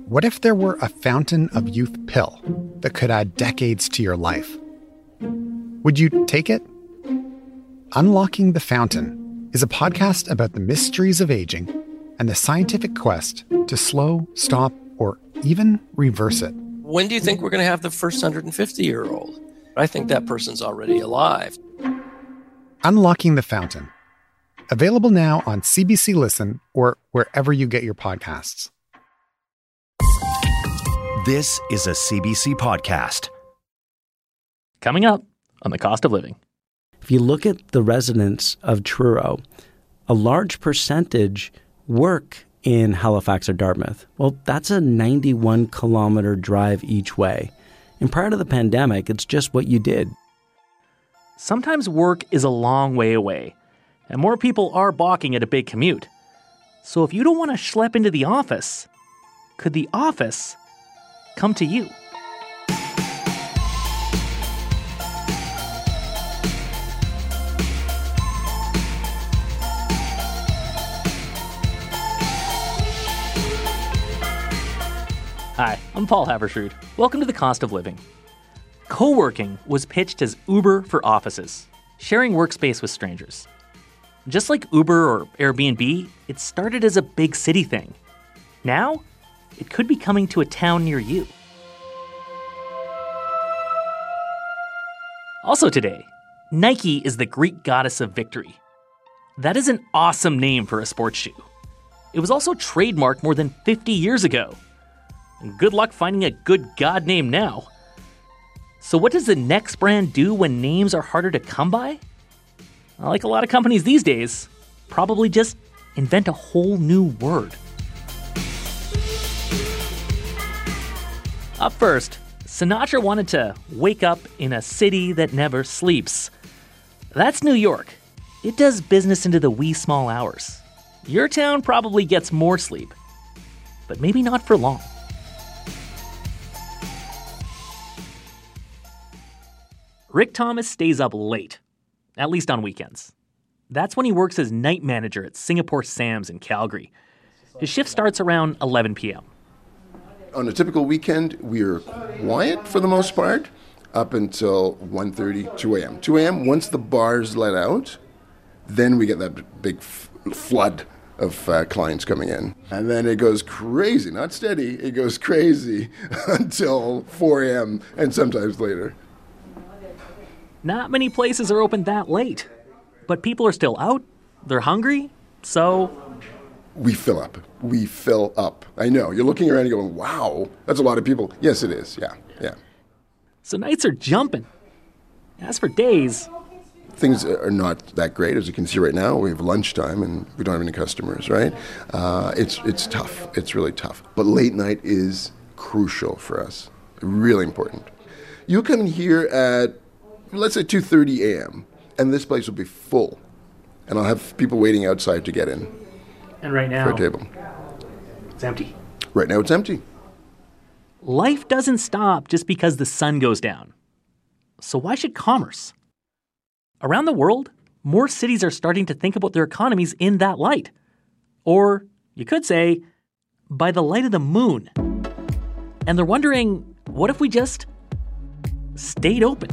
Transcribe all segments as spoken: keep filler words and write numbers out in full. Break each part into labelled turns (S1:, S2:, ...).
S1: What if there were a fountain of youth pill that could add decades to your life? Would you take it? Unlocking the Fountain is a podcast about the mysteries of aging and the scientific quest to slow, stop, or even reverse it.
S2: When do you think we're going to have the first one hundred fifty-year-old? I think that person's already alive.
S1: Unlocking the Fountain. Available now on C B C Listen or wherever you get your podcasts.
S3: This is a C B C podcast.
S4: Coming up on The Cost of Living.
S5: If you look at the residents of Truro, a large percentage work in Halifax or Dartmouth. Well, that's a ninety-one kilometer drive each way. And prior to the pandemic, it's just what you did.
S4: Sometimes work is a long way away, and more people are balking at a big commute. So if you don't want to schlep into the office, could the office come to you? Hi, I'm Paul Havershood. Welcome to The Cost of Living. Co-working was pitched as Uber for offices, sharing workspace with strangers. Just like Uber or Airbnb, it started as a big city thing. Now, it could be coming to a town near you. Also today, Nike is the Greek goddess of victory. That is an awesome name for a sports shoe. It was also trademarked more than fifty years ago. And good luck finding a good god name now. So what does the next brand do when names are harder to come by? Like a lot of companies these days, probably just invent a whole new word. Up first, Sinatra wanted to wake up in a city that never sleeps. That's New York. It does business into the wee small hours. Your town probably gets more sleep, but maybe not for long. Rick Thomas stays up late, at least on weekends. That's when he works as night manager at Singapore Sam's in Calgary. His shift starts around eleven p.m.
S6: On a typical weekend, we're quiet for the most part up until one thirty, two a.m. two a.m., once the bars let out, then we get that big f- flood of uh, clients coming in. And then it goes crazy, not steady, it goes crazy until four a.m. and sometimes later.
S4: Not many places are open that late, but people are still out, they're hungry, so...
S6: We fill up. We fill up. I know. You're looking around and going, wow, that's a lot of people. Yes, it is. Yeah, yeah.
S4: So nights are jumping. As for days...
S6: Things are not that great. As you can see right now, we have lunchtime and we don't have any customers, right? Uh, it's it's tough. It's really tough. But late night is crucial for us. Really important. You come in here at, let's say, two thirty a.m., and this place will be full. And I'll have people waiting outside to get in.
S4: And right now,
S6: for a table.
S4: It's empty.
S6: Right now it's empty.
S4: Life doesn't stop just because the sun goes down. So why should commerce? Around the world, more cities are starting to think about their economies in that light. Or, you could say, by the light of the moon. And they're wondering, what if we just stayed open?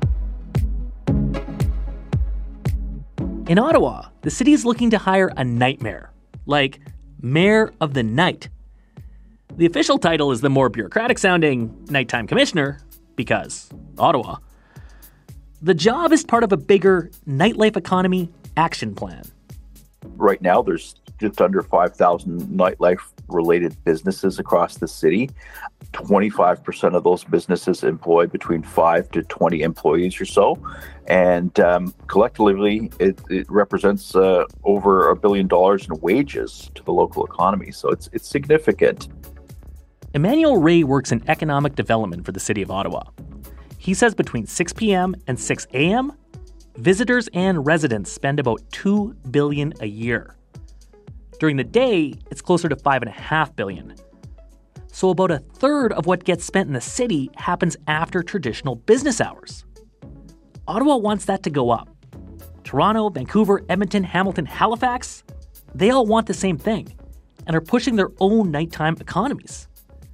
S4: In Ottawa, the city is looking to hire a nightmare, like Mayor of the Night. The official title is the more bureaucratic-sounding Nighttime Commissioner, because Ottawa. The job is part of a bigger nightlife economy action plan.
S7: Right now, there's just under five thousand nightlife-related businesses across the city. twenty-five percent of those businesses employ between five to twenty employees or so. And um, collectively, it, it represents uh, over a billion dollars in wages to the local economy. So it's it's significant.
S4: Emmanuel Ray works in economic development for the city of Ottawa. He says between six p.m. and six a.m., visitors and residents spend about two billion dollars a year. During the day, it's closer to five point five billion dollars. So about a third of what gets spent in the city happens after traditional business hours. Ottawa wants that to go up. Toronto, Vancouver, Edmonton, Hamilton, Halifax, they all want the same thing and are pushing their own nighttime economies.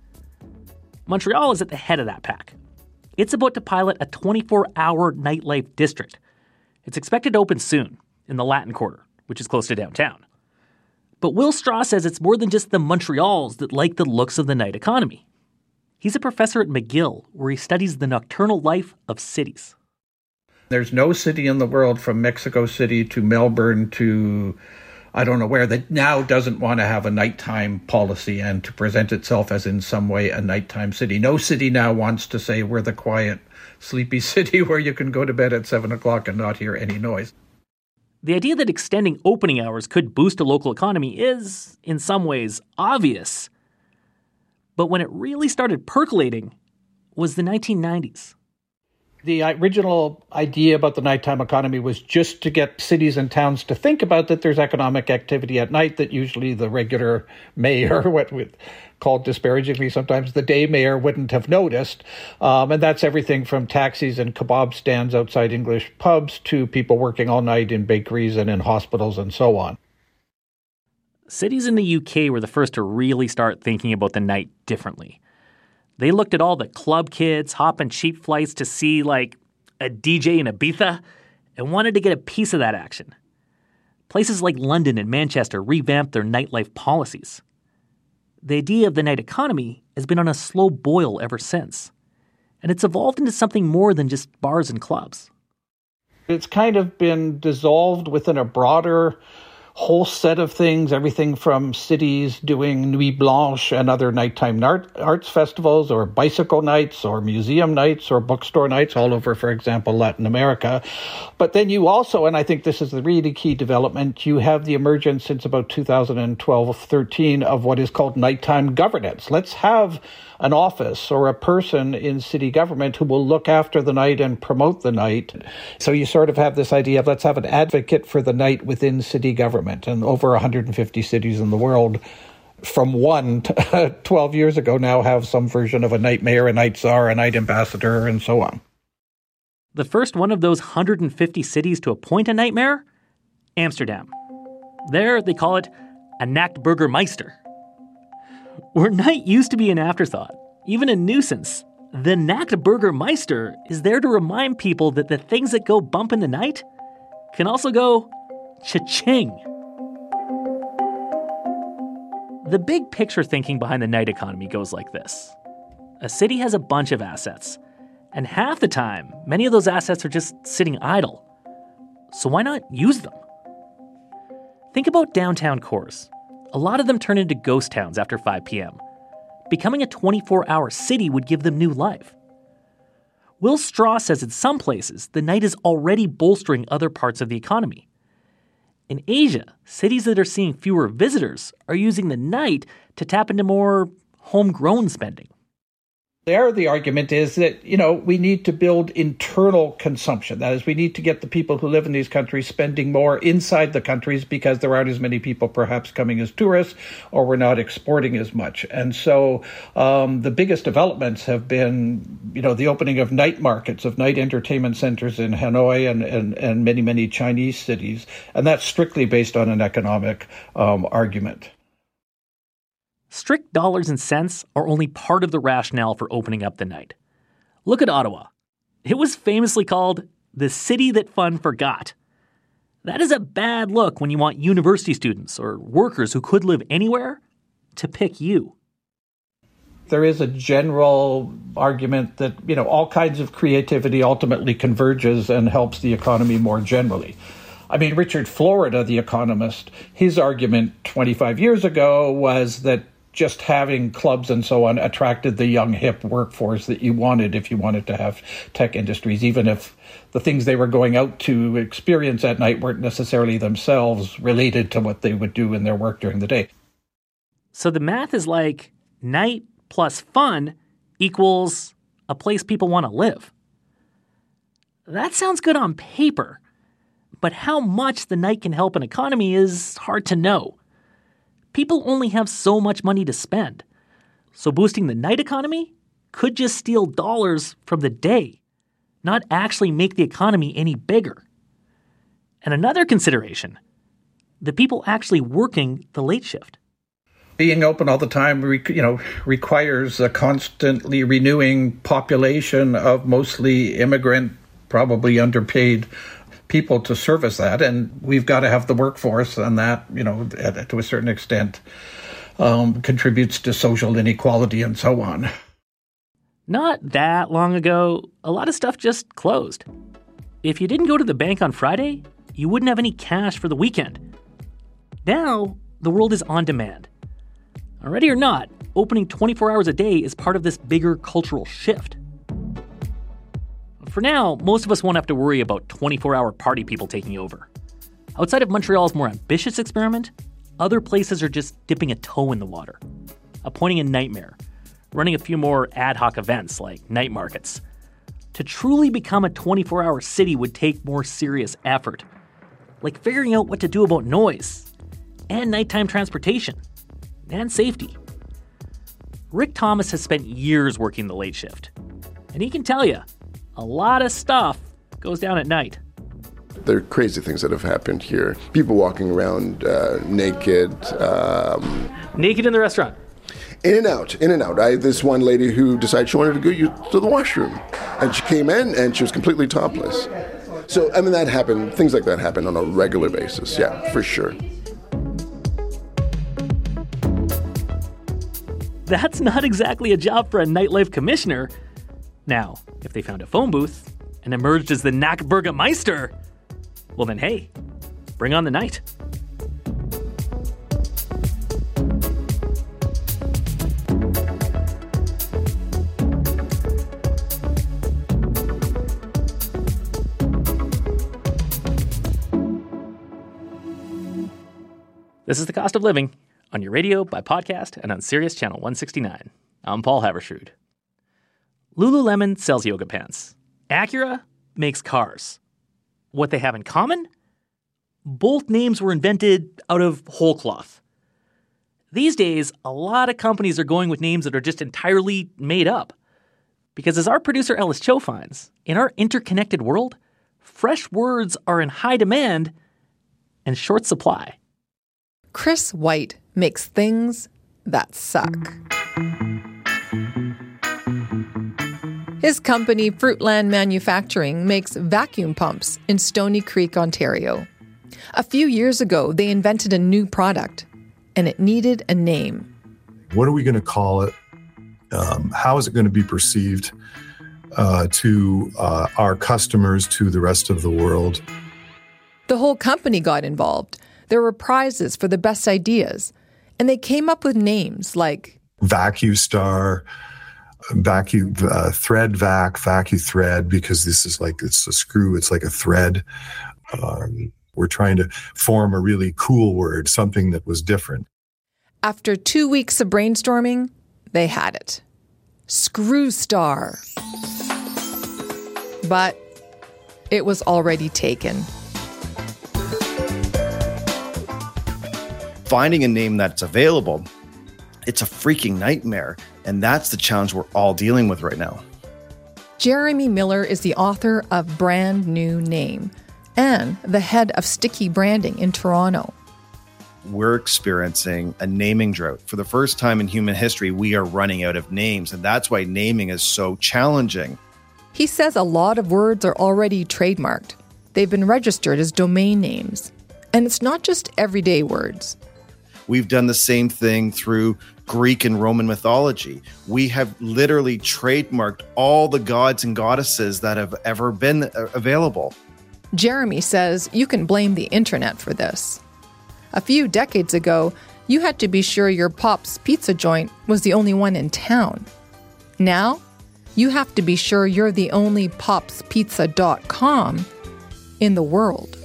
S4: Montreal is at the head of that pack. It's about to pilot a twenty-four hour nightlife district. It's expected to open soon, in the Latin Quarter, which is close to downtown. But Will Straw says it's more than just the Montreals that like the looks of the night economy. He's a professor at McGill, where he studies the nocturnal life of cities.
S8: There's no city in the world from Mexico City to Melbourne to I don't know where that now doesn't want to have a nighttime policy and to present itself as in some way a nighttime city. No city now wants to say we're the quiet, sleepy city where you can go to bed at seven o'clock and not hear any noise.
S4: The idea that extending opening hours could boost a local economy is, in some ways, obvious. But when it really started percolating was the nineteen nineties.
S8: The original idea about the nighttime economy was just to get cities and towns to think about that there's economic activity at night that usually the regular mayor, what we call disparagingly sometimes the day mayor, wouldn't have noticed. Um, and that's everything from taxis and kebab stands outside English pubs to people working all night in bakeries and in hospitals and so on.
S4: Cities in the U K were the first to really start thinking about the night differently. They looked at all the club kids hopping cheap flights to see, like, a D J in Ibiza and wanted to get a piece of that action. Places like London and Manchester revamped their nightlife policies. The idea of the night economy has been on a slow boil ever since, and it's evolved into something more than just bars and clubs.
S8: It's kind of been dissolved within a broader whole set of things, everything from cities doing Nuit Blanche and other nighttime art, arts festivals or bicycle nights or museum nights or bookstore nights all over, for example, Latin America. But then you also, and I think this is the really key development, you have the emergence since about two thousand twelve thirteen of what is called nighttime governance. Let's have an office or a person in city government who will look after the night and promote the night. So you sort of have this idea of let's have an advocate for the night within city government. And over one hundred fifty cities in the world from one to twelve years ago now have some version of a night mayor, a night czar, a night ambassador, and so on.
S4: The first one of those one hundred fifty cities to appoint a night mayor? Amsterdam. There, they call it a Nachtburgermeister. Where night used to be an afterthought, even a nuisance, the Nachtburgermeister is there to remind people that the things that go bump in the night can also go cha-ching. The big picture thinking behind the night economy goes like this. A city has a bunch of assets, and half the time, many of those assets are just sitting idle. So why not use them? Think about downtown cores. A lot of them turn into ghost towns after five p.m. Becoming a twenty-four hour city would give them new life. Will Straw says in some places, the night is already bolstering other parts of the economy. In Asia, cities that are seeing fewer visitors are using the night to tap into more homegrown spending.
S8: There, the argument is that, you know, we need to build internal consumption. That is, we need to get the people who live in these countries spending more inside the countries because there aren't as many people perhaps coming as tourists, or we're not exporting as much. And so um, the biggest developments have been, you know, the opening of night markets, of night entertainment centers in Hanoi and, and, and many, many Chinese cities. And that's strictly based on an economic um, argument.
S4: Strict dollars and cents are only part of the rationale for opening up the night. Look at Ottawa. It was famously called the city that fun forgot. That is a bad look when you want university students or workers who could live anywhere to pick you.
S8: There is a general argument that, you know, all kinds of creativity ultimately converges and helps the economy more generally. I mean, Richard Florida, the economist, his argument twenty-five years ago was that just having clubs and so on attracted the young, hip workforce that you wanted if you wanted to have tech industries, even if the things they were going out to experience at night weren't necessarily themselves related to what they would do in their work during the day.
S4: So the math is like night plus fun equals a place people want to live. That sounds good on paper, but how much the night can help an economy is hard to know. People only have so much money to spend. So boosting the night economy could just steal dollars from the day, not actually make the economy any bigger. And another consideration, the people actually working the late shift.
S8: Being open all the time, you know, requires a constantly renewing population of mostly immigrant, probably underpaid people to service that. And we've got to have the workforce, and that, you know, to a certain extent, um, contributes to social inequality and so on.
S4: Not that long ago, a lot of stuff just closed. If you didn't go to the bank on Friday, you wouldn't have any cash for the weekend. Now, the world is on demand. Ready or not, opening twenty-four hours a day is part of this bigger cultural shift. For now, most of us won't have to worry about twenty-four hour party people taking over. Outside of Montreal's more ambitious experiment, other places are just dipping a toe in the water, appointing a nightmare, running a few more ad hoc events like night markets. To truly become a twenty-four hour city would take more serious effort, like figuring out what to do about noise, and nighttime transportation, and safety. Rick Thomas has spent years working the late shift, and he can tell you, a lot of stuff goes down at night.
S6: There are crazy things that have happened here. People walking around uh, naked. Um,
S4: naked in the restaurant?
S6: In and out, in and out. I had this one lady who decided she wanted to go to the washroom, and she came in and she was completely topless. So, I mean, that happened, things like that happen on a regular basis, yeah, for sure.
S4: That's not exactly a job for a nightlife commissioner. Now, if they found a phone booth and emerged as the Nachtburgermeister, well then hey, bring on the night. This is The Cost of Living, on your radio, by podcast, and on Sirius Channel one sixty-nine. I'm Paul Havershrud. Lululemon sells yoga pants. Acura makes cars. What they have in common? Both names were invented out of whole cloth. These days, a lot of companies are going with names that are just entirely made up. Because as our producer Ellis Cho finds, in our interconnected world, fresh words are in high demand and short supply.
S9: Chris White makes things that suck. His company, Fruitland Manufacturing, makes vacuum pumps in Stony Creek, Ontario. A few years ago, they invented a new product, and it needed a name.
S10: What are we going to call it? Um, how is it going to be perceived uh, to uh, our customers, to the rest of the world?
S9: The whole company got involved. There were prizes for the best ideas, and they came up with names like
S10: VacuStar, Vacu uh, Thread Vac, VacuThread, because this is like, it's a screw, it's like a thread. Um, we're trying to form a really cool word, something that was different.
S9: After two weeks of brainstorming, they had it. Screwstar. But it was already taken.
S11: Finding a name that's available, it's a freaking nightmare. And that's the challenge we're all dealing with right now.
S9: Jeremy Miller is the author of Brand New Name and the head of Sticky Branding in Toronto.
S11: We're experiencing a naming drought. For the first time in human history, we are running out of names. And that's why naming is so challenging.
S9: He says a lot of words are already trademarked. They've been registered as domain names. And it's not just everyday words.
S11: We've done the same thing through Greek and Roman mythology. We have literally trademarked all the gods and goddesses that have ever been available.
S9: Jeremy says you can blame the internet for this. A few decades ago, you had to be sure your Pop's pizza joint was the only one in town. Now, you have to be sure you're the only pops pizza dot com in the world.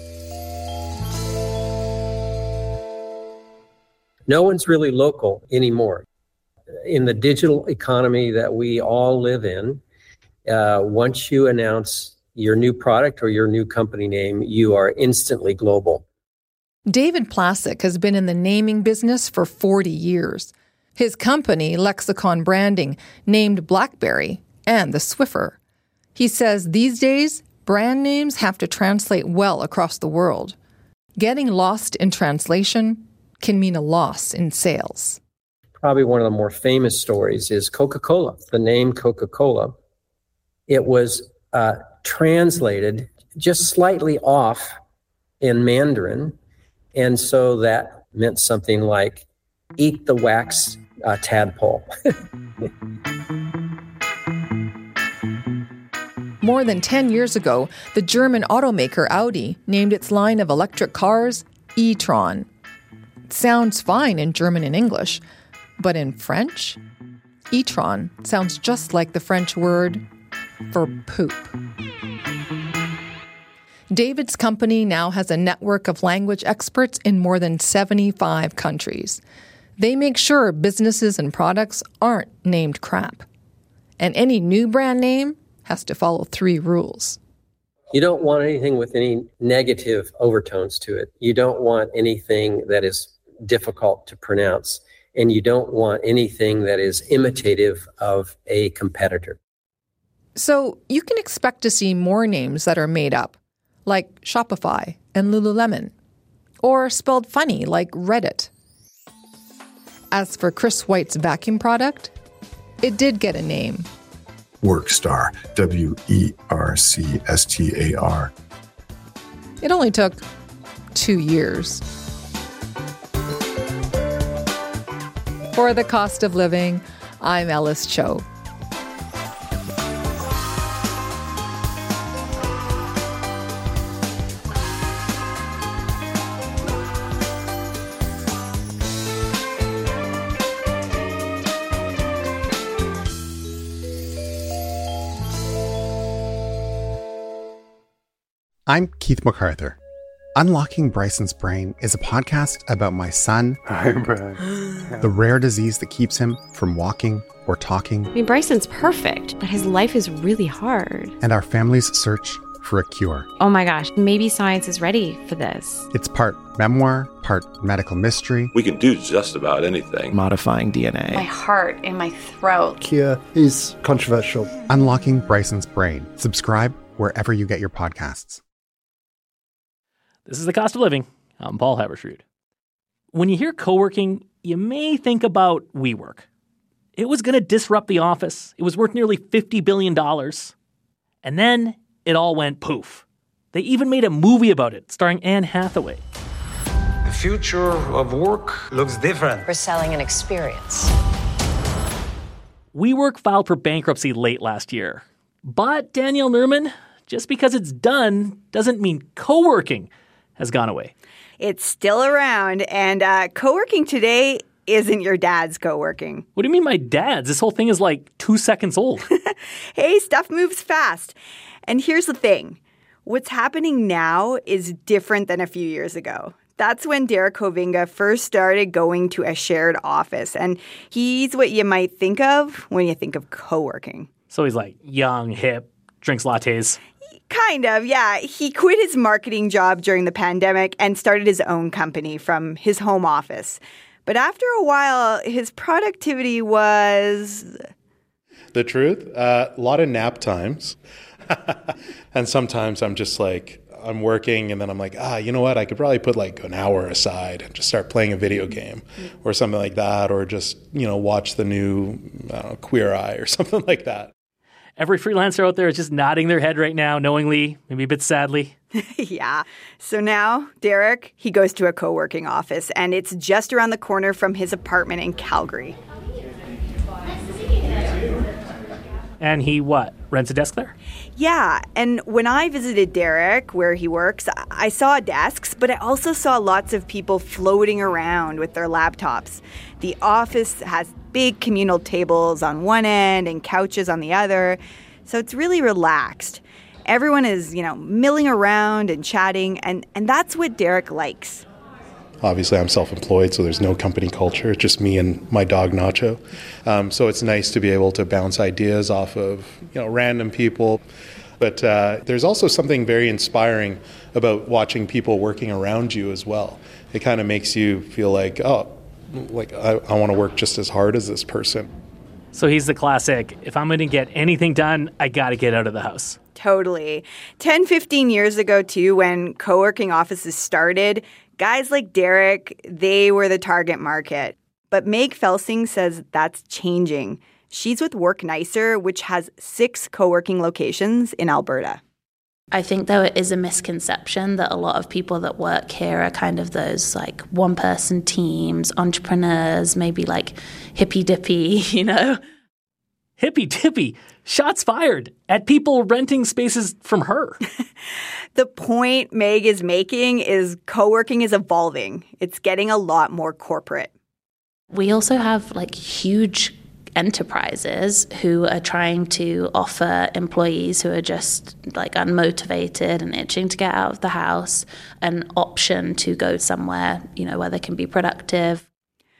S12: No one's really local anymore. In the digital economy that we all live in, uh, once you announce your new product or your new company name, you are instantly global.
S9: David Plassick has been in the naming business for forty years. His company, Lexicon Branding, named BlackBerry and the Swiffer. He says these days, brand names have to translate well across the world. Getting lost in translation can mean a loss in sales.
S12: probably one of the more famous stories is Coca-Cola, the name Coca-Cola. It was uh, translated just slightly off in Mandarin. And so that meant something like, eat the wax uh, tadpole.
S9: More than ten years ago, the German automaker Audi named its line of electric cars e-tron. It sounds fine in German and English, but in French, e-tron sounds just like the French word for poop. David's company now has a network of language experts in more than seventy-five countries. They make sure businesses and products aren't named crap. And any new brand name has to follow three rules.
S12: You don't want anything with any negative overtones to it. You don't want anything that is difficult to pronounce. And you don't want anything that is imitative of a competitor.
S9: So you can expect to see more names that are made up, like Shopify and Lululemon, or spelled funny like Reddit. As for Chris White's vacuum product, it did get a name.
S10: Workstar, W E R C S T A R.
S9: It only took two years. For The Cost of Living, I'm Ellis Cho.
S1: I'm Keith MacArthur. Unlocking Bryson's Brain is a podcast about my son,
S13: Hi, Bryson.
S1: the rare disease that keeps him from walking or talking,
S14: I mean, Bryson's perfect, but his life is really hard.
S1: and our family's search for a cure.
S14: Oh my gosh, maybe science is ready for this.
S1: It's part memoir, part medical mystery.
S15: We can do just about anything.
S16: Modifying D N A.
S17: My heart in my throat.
S18: Cure is controversial.
S1: Unlocking Bryson's Brain. Subscribe wherever you get your podcasts.
S4: This is The Cost of Living. I'm Paul Haberstrood. When you hear co-working, you may think about WeWork. It was going to disrupt the office. It was worth nearly fifty billion dollars. And then it all went poof. They even made a movie about it, starring Anne Hathaway.
S19: The future of work looks different.
S20: We're selling an experience.
S4: WeWork filed for bankruptcy late last year. But Danielle Nerman, just because it's done doesn't mean co-working has gone away.
S21: It's still around, and uh, co-working today isn't your dad's co-working.
S4: What do you mean my dad's? This whole thing is like two seconds old.
S21: Hey, stuff moves fast. And here's the thing. What's happening now is different than a few years ago. That's when Derek Hovinga first started going to a shared office, and he's what you might think of when you think of co-working.
S4: So he's like young, hip, drinks lattes.
S21: Kind of, yeah. He quit his marketing job during the pandemic and started his own company from his home office. But after a while, his productivity was...
S22: The truth? Uh, a lot of nap times. And sometimes I'm just like, I'm working and then I'm like, ah, you know what? I could probably put like an hour aside and just start playing a video game or something like that, or just, you know, watch the new I don't know, Queer Eye or something like that.
S4: Every freelancer out there is just nodding their head right now, knowingly, maybe a bit sadly.
S21: Yeah. So now, Derek, he goes to a co-working office, and it's just around the corner from his apartment in Calgary.
S4: And he, what, rents a desk there?
S21: Yeah, and when I visited Derek, where he works, I saw desks, but I also saw lots of people floating around with their laptops. The office has big communal tables on one end and couches on the other, so it's really relaxed. Everyone is, you know, milling around and chatting, and, and that's what Derek likes.
S22: Obviously, I'm self-employed, so there's no company culture. It's just me and my dog, Nacho. Um, so it's nice to be able to bounce ideas off of, you know, random people. But uh, there's also something very inspiring about watching people working around you as well. It kind of makes you feel like, oh, like I, I want to work just as hard as this person.
S4: So he's the classic, if I'm going to get anything done, I got to get out of the house.
S21: Totally. ten, fifteen years ago, too, when co-working offices started, guys like Derek, they were the target market. But Meg Felsing says that's changing. She's with Work Nicer, which has six co-working locations in Alberta.
S16: I think there is a misconception that a lot of people that work here are kind of those like one-person teams, entrepreneurs, maybe like hippy-dippy, you know?
S4: Hippy-dippy? Shots fired at people renting spaces from her.
S21: The point Meg is making is co-working is evolving. It's getting a lot more corporate.
S16: We also have like huge enterprises who are trying to offer employees who are just like unmotivated and itching to get out of the house an option to go somewhere, you know, where they can be productive.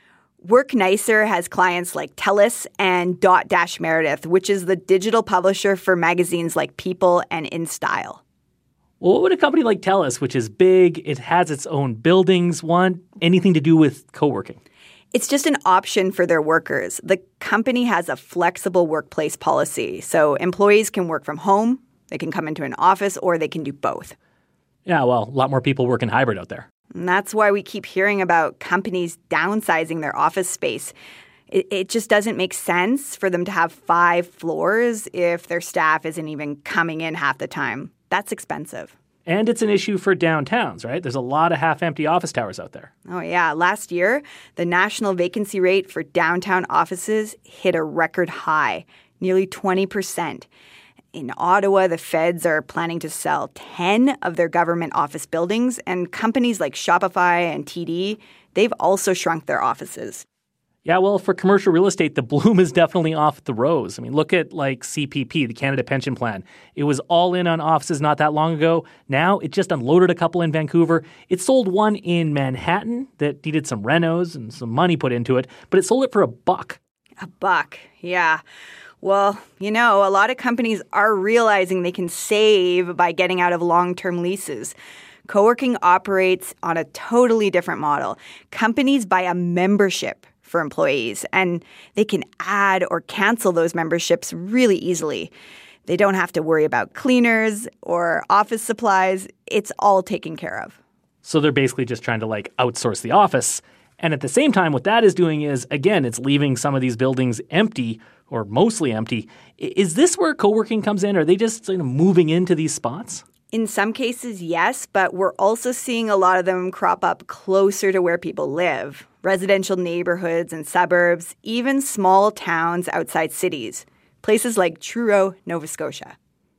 S21: Work Nicer has clients like TELUS and Dot Dash Meredith, which is the digital publisher for magazines like People and InStyle.
S4: Well, what would a company like TELUS, which is big, it has its own buildings, want anything to do with co-working?
S21: It's just an option for their workers. The company has a flexible workplace policy, so employees can work from home, they can come into an office, or they can do both.
S4: Yeah, well, a lot more people working hybrid out there.
S21: And that's why we keep hearing about companies downsizing their office space. It, it just doesn't make sense for them to have five floors if their staff isn't even coming in half the time. That's expensive.
S4: And it's an issue for downtowns, right? There's a lot of half-empty office towers out there.
S21: Oh, yeah. Last year, the national vacancy rate for downtown offices hit a record high, nearly twenty percent. In Ottawa, the feds are planning to sell ten of their government office buildings, and companies like Shopify and T D, they've also shrunk their offices.
S4: Yeah, well, for commercial real estate, the bloom is definitely off the rose. I mean, look at like C P P, the Canada Pension Plan. It was all in on offices not that long ago. Now it just unloaded a couple in Vancouver. It sold one in Manhattan that needed some renos and some money put into it, but it sold it for a buck.
S21: A buck, yeah. Well, you know, a lot of companies are realizing they can save by getting out of long-term leases. Co-working operates on a totally different model. Companies buy a membership for employees, and they can add or cancel those memberships really easily. They don't have to worry about cleaners or office supplies. It's all taken care of.
S4: So they're basically just trying to like outsource the office. And at the same time, what that is doing is, again, it's leaving some of these buildings empty or mostly empty. Is this where co-working comes in? Are they just you know, moving into these spots?
S21: In some cases, yes, but we're also seeing a lot of them crop up closer to where people live. Residential neighborhoods and suburbs, even small towns outside cities. Places like Truro, Nova Scotia.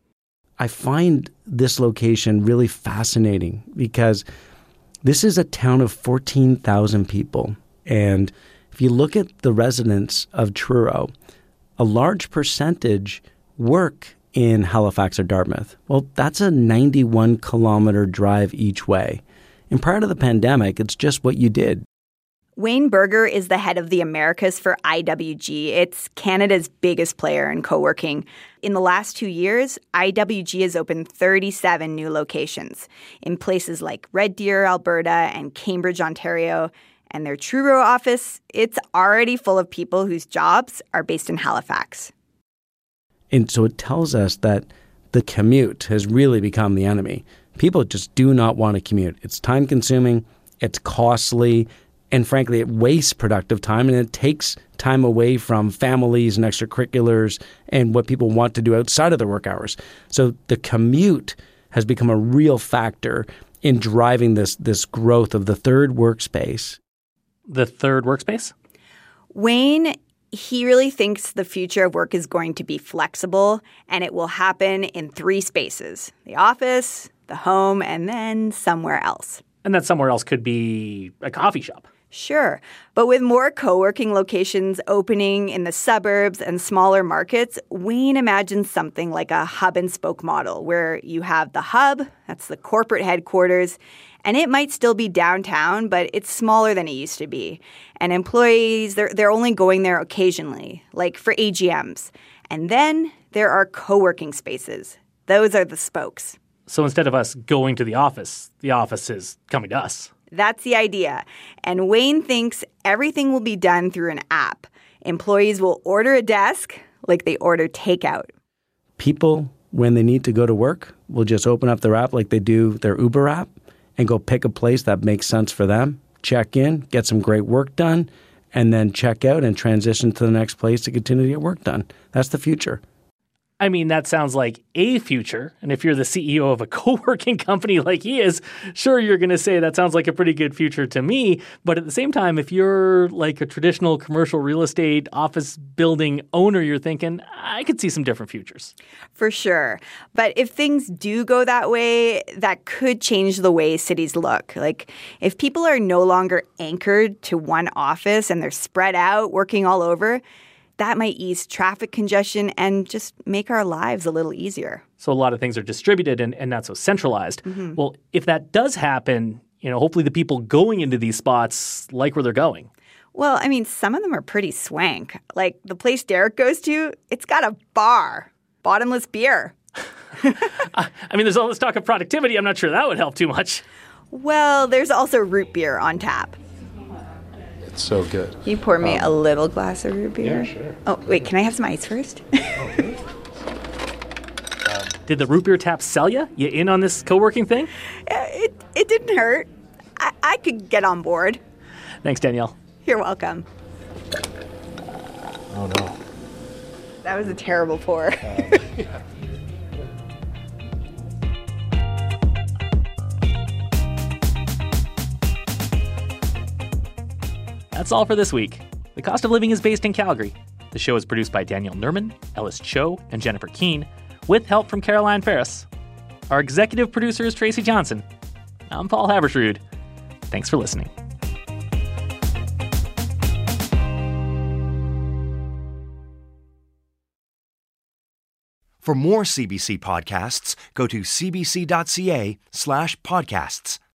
S5: I find this location really fascinating because this is a town of fourteen thousand people. And if you look at the residents of Truro, a large percentage work in Halifax or Dartmouth. Well, that's a ninety-one kilometer drive each way. And prior to the pandemic, it's just what you did.
S21: Wayne Berger is the head of the Americas for I W G. It's Canada's biggest player in co-working. In the last two years, I W G has opened thirty-seven new locations in places like Red Deer, Alberta, and Cambridge, Ontario. And their Truro office, it's already full of people whose jobs are based in Halifax.
S5: And so it tells us that the commute has really become the enemy. People just do not want to commute. It's time-consuming, it's costly, and frankly, it wastes productive time, and it takes time away from families and extracurriculars and what people want to do outside of their work hours. So the commute has become a real factor in driving this, this growth of the third workspace.
S4: The third workspace?
S21: Wayne, he really thinks the future of work is going to be flexible, and it will happen in three spaces: the office, the home, and then somewhere else.
S4: And that somewhere else could be a coffee shop.
S21: Sure. But with more co-working locations opening in the suburbs and smaller markets, Wayne imagines something like a hub and spoke model where you have the hub, that's the corporate headquarters, and it might still be downtown, but it's smaller than it used to be. And employees, they're, they're only going there occasionally, like for A G Ms. And then there are co-working spaces. Those are the spokes.
S4: So instead of us going to the office, the office is coming to us.
S21: That's the idea. And Wayne thinks everything will be done through an app. Employees will order a desk like they order takeout.
S5: People, when they need to go to work, will just open up their app like they do their Uber app and go pick a place that makes sense for them, check in, get some great work done, and then check out and transition to the next place to continue to get work done. That's the future.
S4: I mean, that sounds like a future. And if you're the C E O of a co-working company like he is, sure, you're going to say that sounds like a pretty good future to me. But at the same time, if you're like a traditional commercial real estate office building owner, you're thinking, I could see some different futures.
S21: For sure. But if things do go that way, that could change the way cities look. Like if people are no longer anchored to one office and they're spread out working all over, that might ease traffic congestion and just make our lives a little easier.
S4: So a lot of things are distributed and, and not so centralized.
S21: Mm-hmm.
S4: Well, if that does happen, you know, hopefully the people going into these spots like where they're going.
S21: Well, I mean, some of them are pretty swank. Like the place Derek goes to, it's got a bar, bottomless beer.
S4: I mean, there's all this talk of productivity. I'm not sure that would help too much.
S21: Well, there's also root beer on tap.
S22: It's so good.
S21: Can you pour me
S22: Um,
S21: a little glass of root beer?
S22: Yeah, sure.
S21: Oh, wait, can I have some ice first?
S4: Did the root beer tap sell you? You in on this co-working thing?
S21: It, it didn't hurt. I, I could get on board.
S4: Thanks, Danielle.
S21: You're welcome.
S22: Oh, no.
S21: That was a terrible pour.
S4: That's all for this week. The Cost of Living is based in Calgary. The show is produced by Danielle Nerman, Ellis Cho, and Jennifer Keene, with help from Caroline Ferris. Our executive producer is Tracy Johnson. I'm Paul Habersrud. Thanks for listening.
S3: For more C B C podcasts, go to cbc.ca slash podcasts.